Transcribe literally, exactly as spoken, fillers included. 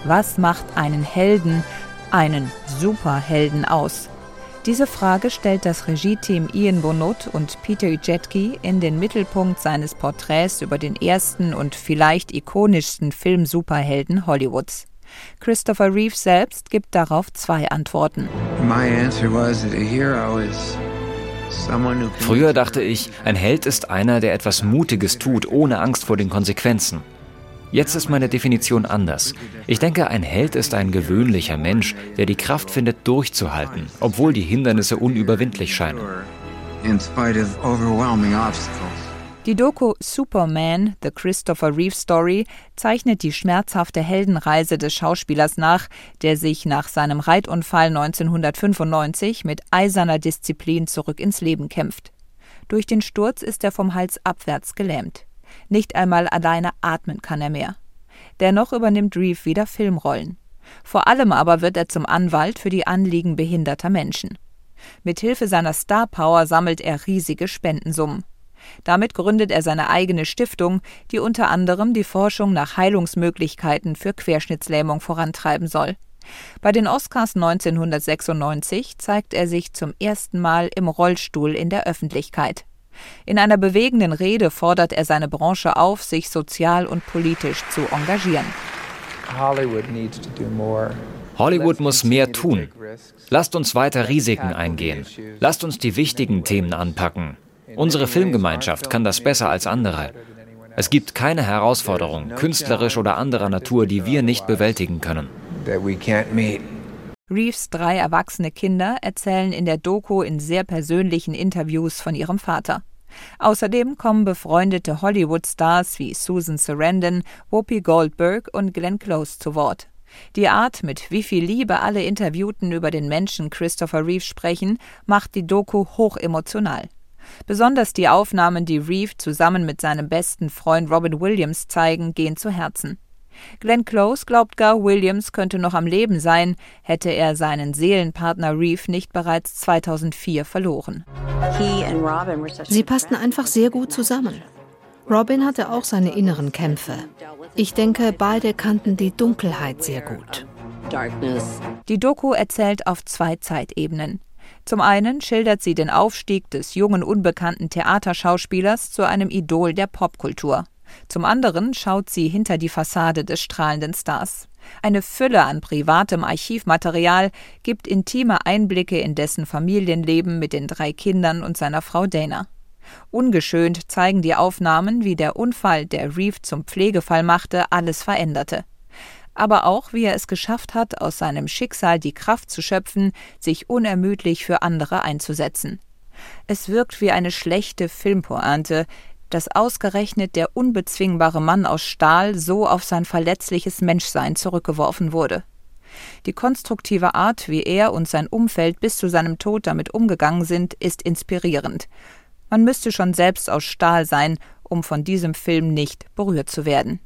Was macht einen Helden, einen Superhelden aus? Diese Frage stellt das Regie-Team Ian Burnett und Peter Ujetke in den Mittelpunkt seines Porträts über den ersten und vielleicht ikonischsten Film-Superhelden Hollywoods. Christopher Reeve selbst gibt darauf zwei Antworten. Früher dachte ich, ein Held ist einer, der etwas Mutiges tut, ohne Angst vor den Konsequenzen. Jetzt ist meine Definition anders. Ich denke, ein Held ist ein gewöhnlicher Mensch, der die Kraft findet, durchzuhalten, obwohl die Hindernisse unüberwindlich scheinen. Die Doku Superman, The Christopher Reeve Story, zeichnet die schmerzhafte Heldenreise des Schauspielers nach, der sich nach seinem Reitunfall neunzehnhundertfünfundneunzig mit eiserner Disziplin zurück ins Leben kämpft. Durch den Sturz ist er vom Hals abwärts gelähmt. Nicht einmal alleine atmen kann er mehr. Dennoch übernimmt Reeve wieder Filmrollen. Vor allem aber wird er zum Anwalt für die Anliegen behinderter Menschen. Mithilfe seiner Star-Power sammelt er riesige Spendensummen. Damit gründet er seine eigene Stiftung, die unter anderem die Forschung nach Heilungsmöglichkeiten für Querschnittslähmung vorantreiben soll. Bei den Oscars neunzehnhundertsechsundneunzig zeigt er sich zum ersten Mal im Rollstuhl in der Öffentlichkeit. In einer bewegenden Rede fordert er seine Branche auf, sich sozial und politisch zu engagieren. Hollywood muss mehr tun. Lasst uns weiter Risiken eingehen. Lasst uns die wichtigen Themen anpacken. Unsere Filmgemeinschaft kann das besser als andere. Es gibt keine Herausforderung, künstlerisch oder anderer Natur, die wir nicht bewältigen können. Reeves drei erwachsene Kinder erzählen in der Doku in sehr persönlichen Interviews von ihrem Vater. Außerdem kommen befreundete Hollywood-Stars wie Susan Sarandon, Whoopi Goldberg und Glenn Close zu Wort. Die Art, mit wie viel Liebe alle Interviewten über den Menschen Christopher Reeve sprechen, macht die Doku hochemotional. Besonders die Aufnahmen, die Reeve zusammen mit seinem besten Freund Robin Williams zeigen, gehen zu Herzen. Glenn Close glaubt gar, Williams könnte noch am Leben sein, hätte er seinen Seelenpartner Reeve nicht bereits zweitausendvier verloren. Sie passten einfach sehr gut zusammen. Robin hatte auch seine inneren Kämpfe. Ich denke, beide kannten die Dunkelheit sehr gut. Die Doku erzählt auf zwei Zeitebenen. Zum einen schildert sie den Aufstieg des jungen, unbekannten Theaterschauspielers zu einem Idol der Popkultur. Zum anderen schaut sie hinter die Fassade des strahlenden Stars. Eine Fülle an privatem Archivmaterial gibt intime Einblicke in dessen Familienleben mit den drei Kindern und seiner Frau Dana. Ungeschönt zeigen die Aufnahmen, wie der Unfall, der Reeve zum Pflegefall machte, alles veränderte. Aber auch, wie er es geschafft hat, aus seinem Schicksal die Kraft zu schöpfen, sich unermüdlich für andere einzusetzen. Es wirkt wie eine schlechte Filmpointe, dass ausgerechnet der unbezwingbare Mann aus Stahl so auf sein verletzliches Menschsein zurückgeworfen wurde. Die konstruktive Art, wie er und sein Umfeld bis zu seinem Tod damit umgegangen sind, ist inspirierend. Man müsste schon selbst aus Stahl sein, um von diesem Film nicht berührt zu werden.